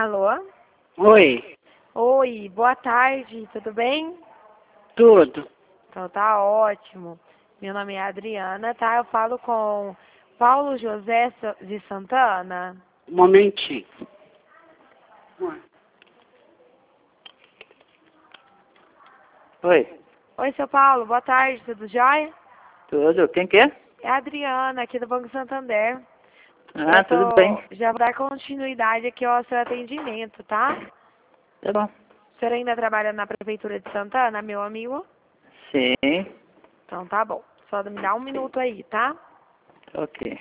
Alô? Oi, Oi, boa tarde, tudo bem? tudo. Então tá ótimo. Meu nome é Adriana, tá? Eu falo com Paulo José de Santana. Um momentinho. Oi, Oi, seu Paulo, boa tarde, tudo jóia? tudo. Quem que é? É a Adriana, aqui do Banco Santander. Ah, tudo bem. Já vou dar continuidade aqui ao seu atendimento, tá? Tá bom. O senhor ainda trabalha na Prefeitura de Santana, meu amigo? Sim, Então tá bom. Só me dá um minuto aí, tá? ok.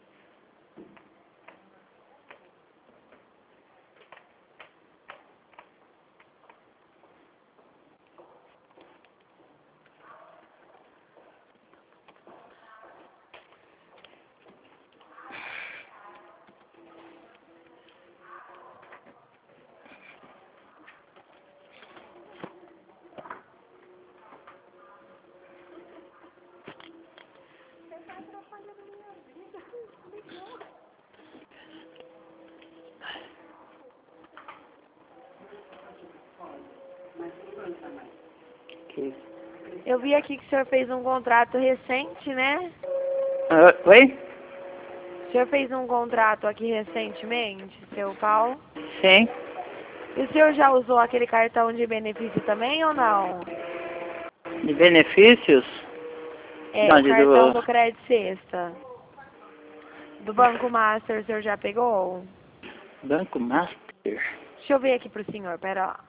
Ok. Eu vi aqui que o senhor fez um contrato recente, né? Oi? O senhor fez um contrato aqui recentemente, seu Paulo? Sim. E o senhor já usou aquele cartão de benefício também ou não? De benefícios? É, o Não, de cartão do do Crédito Sexta. Do Banco Master, o senhor já pegou? Banco Master. Deixa eu ver aqui pro senhor, pera lá.